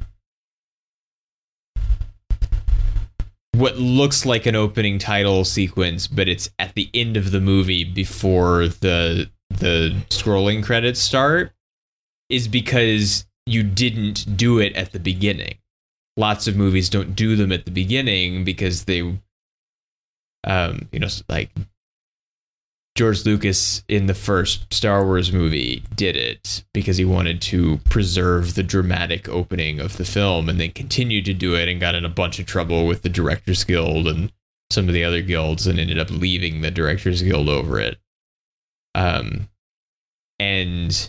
what looks like an opening title sequence, but it's at the end of the movie before the the scrolling credits start, is because you didn't do it at the beginning. Lots of movies don't do them at the beginning because they, um, you know, like George Lucas in the first Star Wars movie did it because he wanted to preserve the dramatic opening of the film, and then continued to do it and got in a bunch of trouble with the Directors Guild and some of the other guilds and ended up leaving the Directors Guild over it. Um, and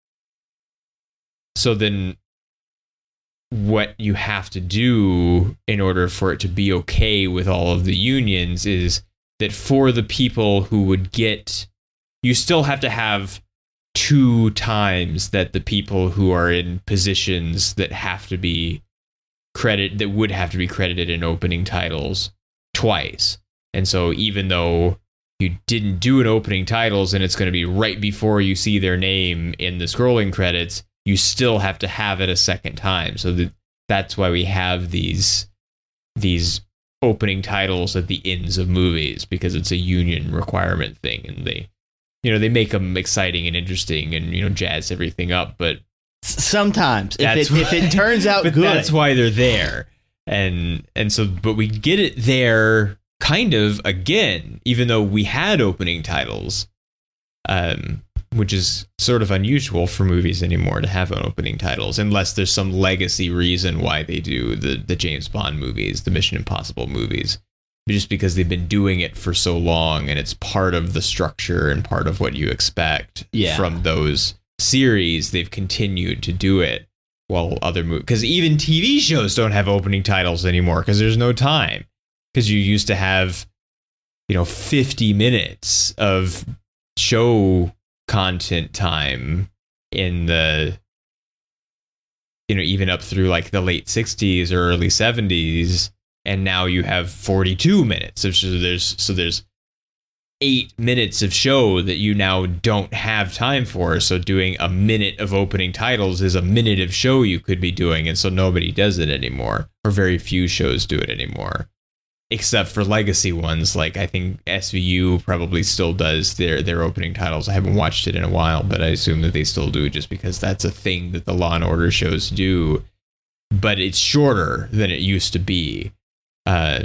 so then what you have to do in order for it to be okay with all of the unions is that for the people who would get, you still have to have two times that the people who are in positions that have to be credit that would have to be credited in opening titles twice. And so even though you didn't do an opening titles and it's going to be right before you see their name in the scrolling credits, you still have to have it a second time. So that that's why we have these these opening titles at the ends of movies, because it's a union requirement thing, and they you know they make them exciting and interesting and you know jazz everything up, but sometimes if it, why, if it turns out but good, that's why they're there. And and so but we get it there kind of again, even though we had opening titles, um which is sort of unusual for movies anymore to have opening titles, unless there's some legacy reason why they do the the James Bond movies, the Mission Impossible movies, just because they've been doing it for so long and it's part of the structure and part of what you expect yeah. from those series. They've continued to do it, while other movies, because even T V shows don't have opening titles anymore because there's no time, because you used to have you know fifty minutes of show content time in the you know even up through like the late sixties or early seventies, and now you have forty-two minutes of so there's so there's eight minutes of show that you now don't have time for. So doing a minute of opening titles is a minute of show you could be doing, and so nobody does it anymore, or very few shows do it anymore, except for legacy ones. Like I think S V U probably still does their their opening titles. I haven't watched it in a while, but I assume that they still do, just because that's a thing that the Law and Order shows do, but it's shorter than it used to be. Uh,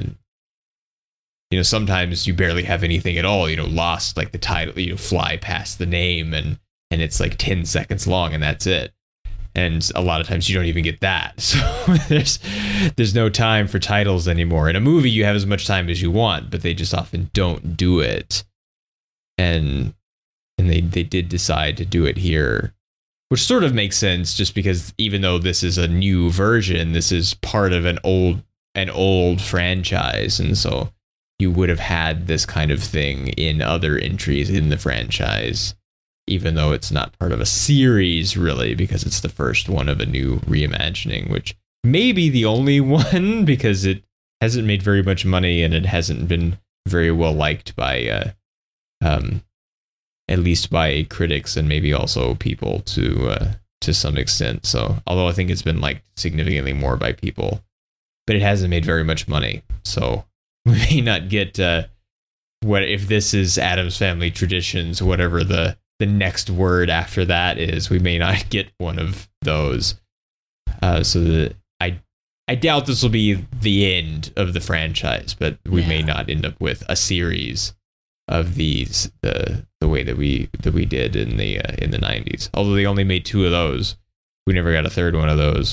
you know, sometimes you barely have anything at all. You know, Lost, like the title, you know, fly past the name and and it's like ten seconds long and that's it. And a lot of times you don't even get that. So there's there's no time for titles anymore. In a movie, you have as much time as you want, but they just often don't do it. And and they, they did decide to do it here, which sort of makes sense, just because even though this is a new version, this is part of an old an old franchise, and so you would have had this kind of thing in other entries in the franchise, even though it's not part of a series really, because it's the first one of a new reimagining, which may be the only one, because it hasn't made very much money and it hasn't been very well liked by uh, um, at least by critics and maybe also people to uh, to some extent. So although I think it's been liked significantly more by people, but it hasn't made very much money. So we may not get uh, what if this is Addams Family Traditions, whatever the the next word after that is, we may not get one of those. Uh, so the, I I doubt this will be the end of the franchise, but we yeah. may not end up with a series of these the the way that we that we did in the uh, in the nineties. Although they only made two of those, we never got a third one of those.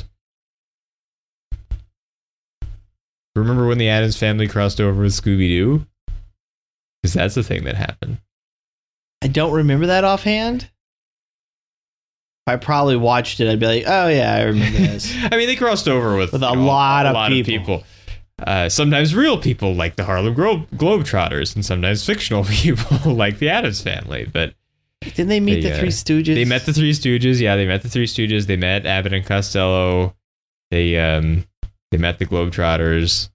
Remember when the Addams Family crossed over with Scooby-Doo? Because that's the thing that happened. I don't remember that offhand. If I probably watched it, I'd be like, oh yeah, I remember this. I mean, they crossed over with, with a, know, lot a of lot people. of people. Uh, sometimes real people like the Harlem Glo- Globetrotters, and sometimes fictional people like the Addams Family. But didn't they meet they, the Three uh, Stooges? They met the Three Stooges. Yeah, they met the Three Stooges. They met Abbott and Costello. They um they met the Globetrotters.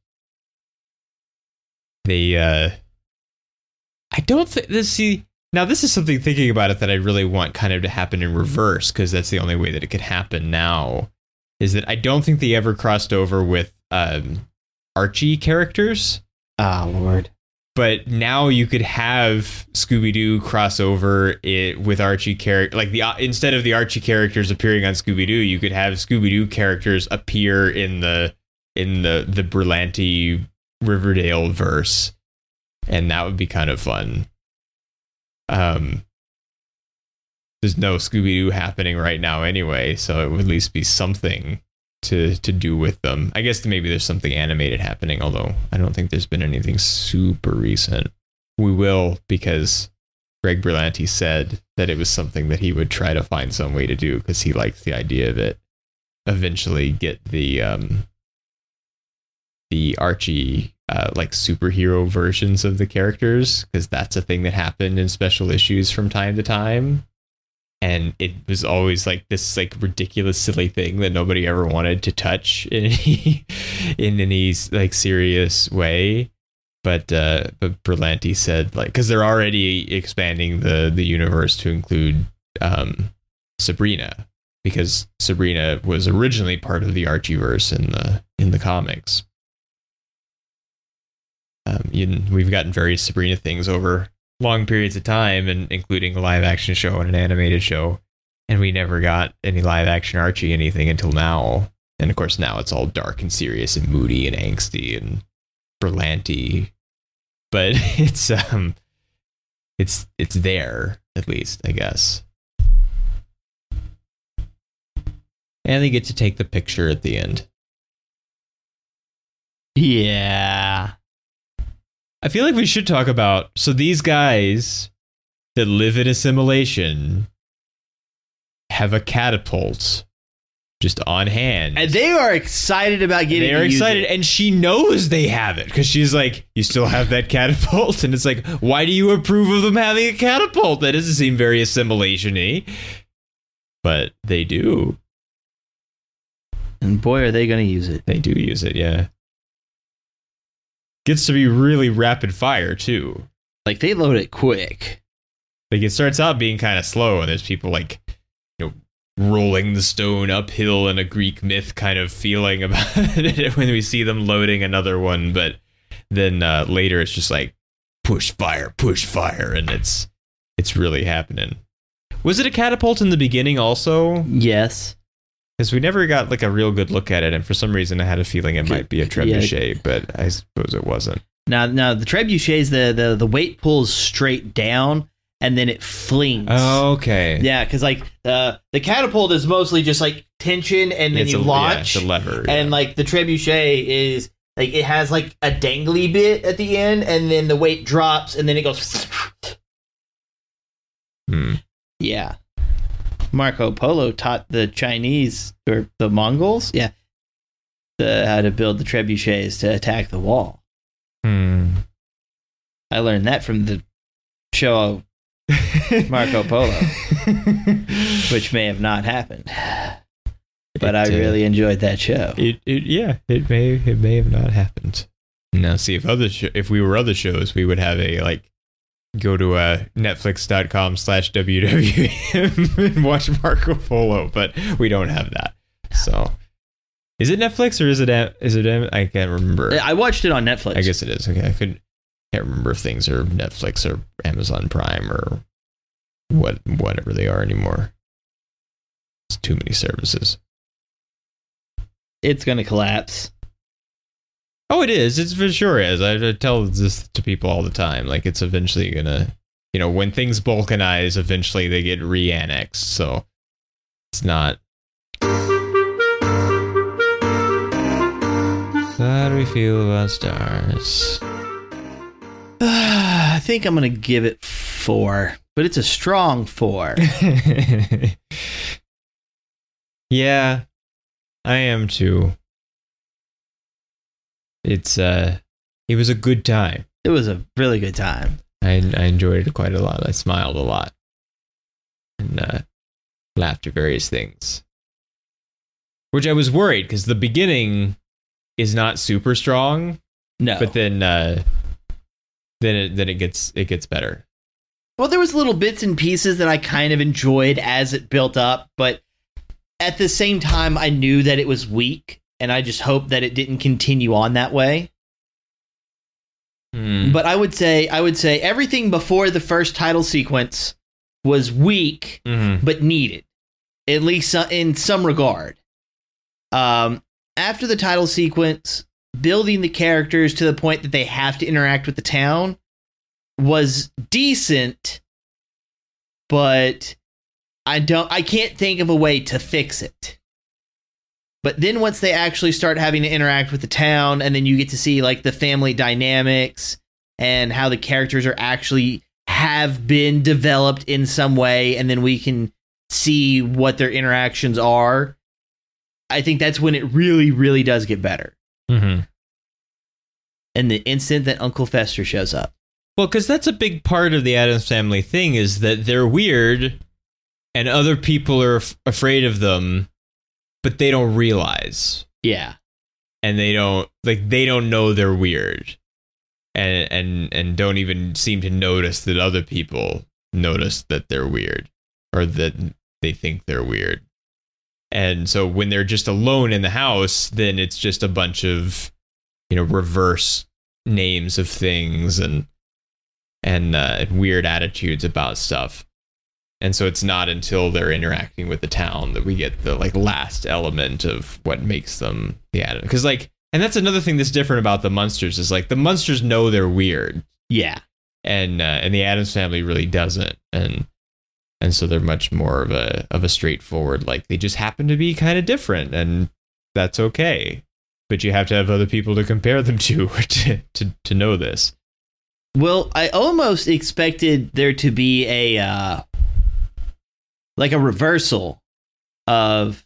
They uh, I don't think this. See, now this is something, thinking about it, that I really want kind of to happen in reverse, because that's the only way that it could happen now. Is that I don't think they ever crossed over with um. Archie characters. Ah, oh, Lord. But now you could have Scooby-Doo crossover it with Archie character, like the uh, instead of the Archie characters appearing on Scooby-Doo, you could have Scooby-Doo characters appear in the in the the Berlanti Riverdale verse, and that would be kind of fun. Um, there's no Scooby-Doo happening right now anyway, so it would at least be something to to do with them. I guess maybe there's something animated happening, although I don't think there's been anything super recent. We will, because Greg Berlanti said that it was something that he would try to find some way to do, because he likes the idea of it. Eventually get the um the Archie uh, like superhero versions of the characters, because that's a thing that happened in special issues from time to time. and it was always like this like ridiculous silly thing that nobody ever wanted to touch in any in any like serious way. But uh, but Berlanti said, like, because they're already expanding the the universe to include um, Sabrina, because Sabrina was originally part of the Archieverse in the in the comics. Um, you, we've gotten various Sabrina things over long periods of time, and including a live action show and an animated show, and we never got any live action Archie anything until now. And of course, now it's all dark and serious and moody and angsty and Berlanti, but it's um, it's it's there at least, I guess. And they get to take the picture at the end. Yeah. I feel like we should talk about, so these guys that live in a simulation have a catapult just on hand. And they are excited about getting They are to use excited, it. and she knows they have it because she's like, "You still have that catapult?" And it's like, "Why do you approve of them having a catapult? That doesn't seem very assimilation-y." But they do. And boy, are they going to use it. They do use it, yeah. Gets to be really rapid fire, too. Like, they load it quick. Like, it starts out being kind of slow, and there's people, like, you know, rolling the stone uphill in a Greek myth kind of feeling about it when we see them loading another one. But then uh, later it's just like, push fire, push fire, and it's it's really happening. Was it a catapult in the beginning also? Yes. Because we never got, like, a real good look at it, and for some reason I had a feeling it might be a trebuchet, yeah. But I suppose it wasn't. Now, now the trebuchets, the, the, the weight pulls straight down, and then it flings. Oh, okay. Yeah, because, like, the the catapult is mostly just, like, tension, and then it's you a, launch. Yeah, it's a lever. And, yeah. like, the trebuchet is, like, it has, like, a dangly bit at the end, and then the weight drops, and then it goes... Hmm. Yeah. Marco Polo taught the Chinese, or the Mongols, yeah, the, how to build the trebuchets to attack the wall. Hmm. I learned that from the show Marco Polo, which may have not happened, but it, I really uh, enjoyed that show. It, it, yeah, it may, it may have not happened. Now, see if other, sh- if we were other shows, we would have a like, go to uh, netflix dot com slash W W M and watch Marco Polo, but we don't have that. So, is it Netflix or is it? Is it? I can't remember. I watched it on Netflix. I guess it is. Okay, I couldn't. Can't remember if things are Netflix or Amazon Prime or what, whatever they are anymore. It's too many services. It's gonna collapse. Oh, it is. It's for sure is. I tell this to people all the time. Like, it's eventually gonna, you know, when things balkanize, eventually they get re-annexed. So it's not. How do we feel about stars? I think I'm gonna give it four, but it's a strong four. Yeah, I am too. It's uh, it was a good time. It was a really good time. I I enjoyed it quite a lot. I smiled a lot, and uh, laughed at various things. Which I was worried because the beginning is not super strong. No, but then uh, then it then it gets it gets better. Well, there was little bits and pieces that I kind of enjoyed as it built up, but at the same time, I knew that it was weak. And I just hope that it didn't continue on that way. Mm. But I would say, I would say everything before the first title sequence was weak, mm-hmm. but needed, at least in some regard. Um, after the title sequence, building the characters to the point that they have to interact with the town was decent, but I don't, I can't think of a way to fix it. But then once they actually start having to interact with the town, and then you get to see like the family dynamics and how the characters are actually have been developed in some way, and then we can see what their interactions are, I think that's when it really, really does get better. Mm-hmm. And the instant that Uncle Fester shows up. Well, because that's a big part of the Addams Family thing is that they're weird, and other people are f- afraid of them, but they don't realize. Yeah. And they don't like they don't know they're weird. And and and don't even seem to notice that other people notice that they're weird or that they think they're weird. And so when they're just alone in the house, then it's just a bunch of, you know, reverse names of things and and uh, weird attitudes about stuff. And so it's not until they're interacting with the town that we get the like last element of what makes them the Adam. Because like, and that's another thing that's different about the Munsters is like the Munsters know they're weird. Yeah. And uh, and the Addams Family really doesn't. And and so they're much more of a of a straightforward, like they just happen to be kind of different, and that's okay. But you have to have other people to compare them to to to, to know this. Well, I almost expected there to be a uh, like a reversal of.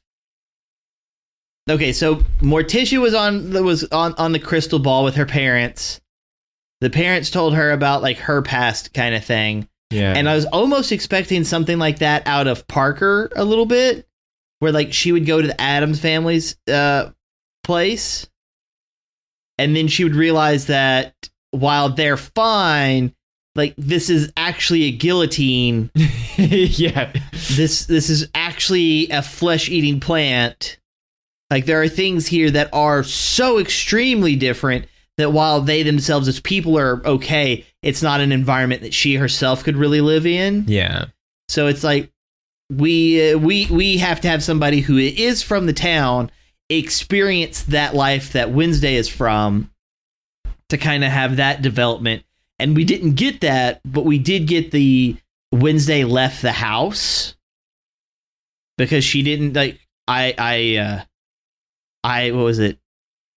Okay, so Morticia was on was on, on the crystal ball with her parents. The parents told her about like her past kind of thing. Yeah. And I was almost expecting something like that out of Parker a little bit, where like she would go to the Addams family's uh, place, and then she would realize that while they're fine, like this is actually a guillotine. Yeah. This this is actually a flesh-eating plant. Like there are things here that are so extremely different that while they themselves as people are okay, it's not an environment that she herself could really live in. Yeah. So it's like we uh, we we have to have somebody who is from the town experience that life that Wednesday is from to kind of have that development. And we didn't get that, but we did get the Wednesday left the house because she didn't like I I uh I what was it?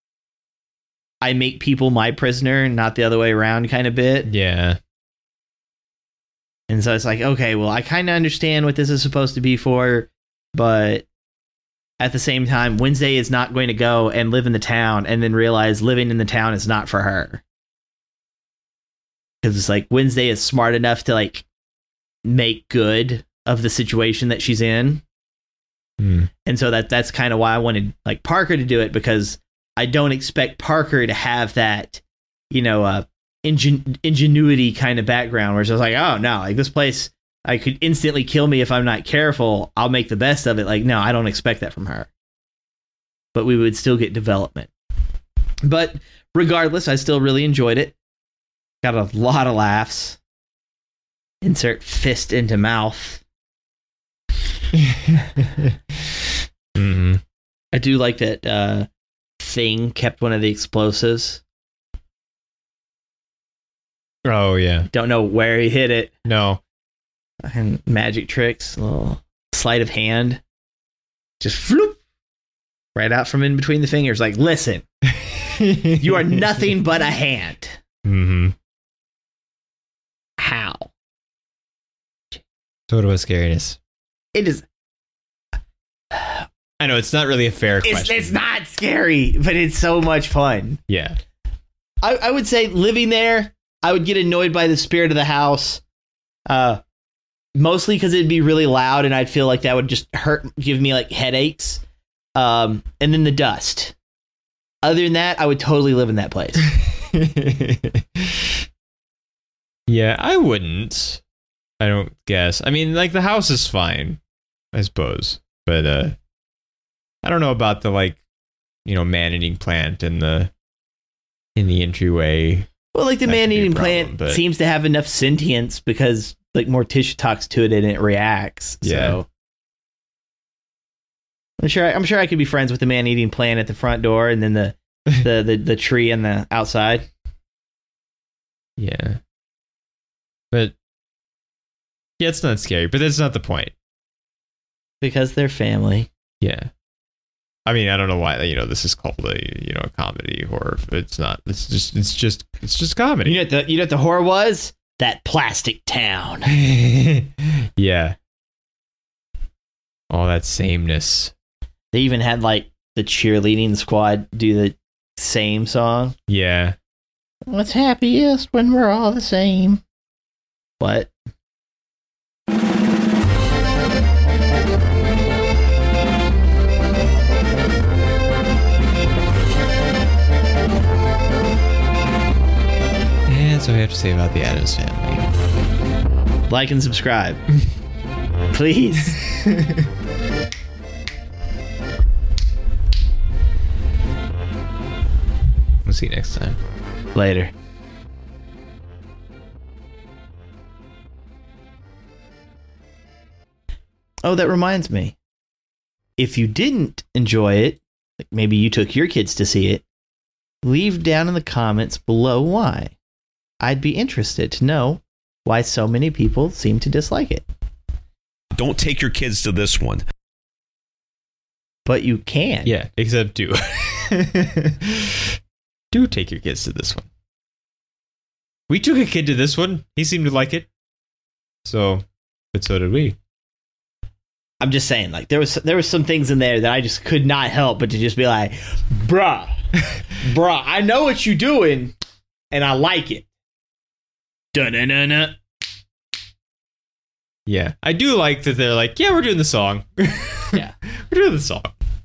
I make people my prisoner, not the other way around kind of bit. Yeah. And so it's like, okay, well, I kind of understand what this is supposed to be for, but at the same time, Wednesday is not going to go and live in the town and then realize living in the town is not for her. Because it's like Wednesday is smart enough to like make good of the situation that she's in. Mm. And so that that's kind of why I wanted like Parker to do it, because I don't expect Parker to have that, you know, uh, ingen- ingenuity kind of background where it's just like, oh no, like this place, I could instantly kill me if I'm not careful. I'll make the best of it. Like, no, I don't expect that from her. But we would still get development. But regardless, I still really enjoyed it. Got a lot of laughs. Insert fist into mouth. Mm-hmm. I do like that uh, Thing kept one of the explosives. Oh, yeah. Don't know where he hit it. No. And magic tricks, a little sleight of hand. Just floop. Right out from in between the fingers. Like, listen, you are nothing but a hand. Mm-hmm. How? Total scariness. It is. I know, it's not really a fair It's, question. it's not scary, but it's so much fun. Yeah. I, I would say living there, I would get annoyed by the spirit of the house. Uh, mostly because it'd be really loud and I'd feel like that would just hurt, give me like headaches. Um, and then the dust. Other than that, I would totally live in that place. Yeah, I wouldn't. I don't guess. I mean, like, the house is fine, I suppose. But, uh, I don't know about the, like, you know, man-eating plant in the, in the entryway. Well, like the That could be a man-eating problem, plant but- seems to have enough sentience because, like, Morticia talks to it and it reacts. Yeah. So I'm sure. I'm sure I could be friends with the man-eating plant at the front door, and then the the, the, the tree on the outside. Yeah. But, yeah, it's not scary, but that's not the point. Because they're family. Yeah. I mean, I don't know why, you know, this is called a, you know, a comedy horror. It's not. It's just, it's just, it's just comedy. You know what the you know what the horror was? That plastic town. Yeah. All that sameness. They even had like the cheerleading squad do the same song. Yeah. What's happiest when we're all the same? What? all we have to say about the Addams Family. Like and subscribe. Please. We'll see you next time. Later. Oh, that reminds me. If you didn't enjoy it, like maybe you took your kids to see it, leave down in the comments below why. I'd be interested to know why so many people seem to dislike it. Don't take your kids to this one. But you can. Yeah, except do. Do take your kids to this one. We took a kid to this one. He seemed to like it. So, but so did we. I'm just saying, like, there was there was some things in there that I just could not help but to just be like, bruh, bruh, I know what you're doing, and I like it. Dun-dun-dun-dun. Yeah, I do like that they're like, yeah, we're doing the song. Yeah. We're doing the song.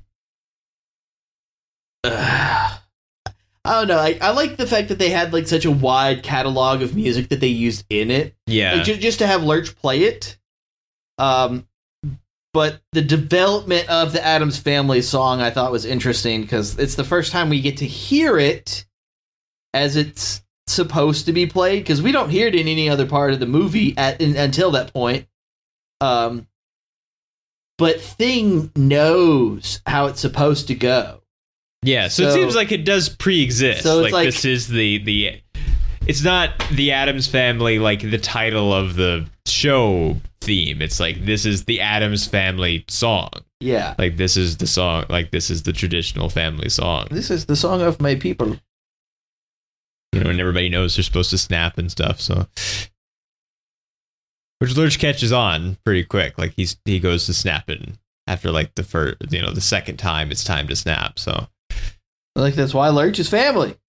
Ugh. I don't know. I, I like the fact that they had like such a wide catalog of music that they used in it. Yeah. Like, ju- just to have Lurch play it. Um, but the development of the Addams Family song I thought was interesting because it's the first time we get to hear it as it's supposed to be played because we don't hear it in any other part of the movie at in, until that point. Um, but Thing knows how it's supposed to go. Yeah, so, So- it seems like it does pre-exist. So it's like, like- this is the the. It's not the Addams Family, like the title of the show theme. It's like this is the Addams Family song. Yeah. Like this is the song. Like this is the traditional family song. This is the song of my people. You know, and everybody knows they're supposed to snap and stuff. So, which Lurch catches on pretty quick. Like he's he goes to snapping after like the first, you know, the second time it's time to snap. So. Like that's why Lurch is family.